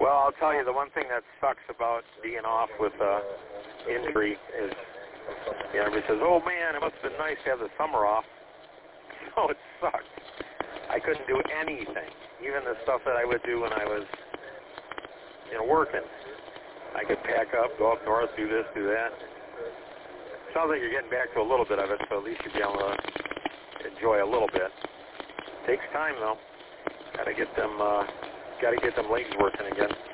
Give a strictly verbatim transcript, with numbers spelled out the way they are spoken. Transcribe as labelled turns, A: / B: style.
A: Well, I'll tell you, the one thing that sucks about being off with uh, injury is, you know, everybody says, oh, man, it must have been nice to have the summer off. No, it sucked. I couldn't do anything, even the stuff that I would do when I was, you know, working. I could pack up, go up north, do this, do that. Sounds like you're getting back to a little bit of it, so at least you'll be able to enjoy a little bit. Takes time, though. Got to get them, uh, got to get them legs working again.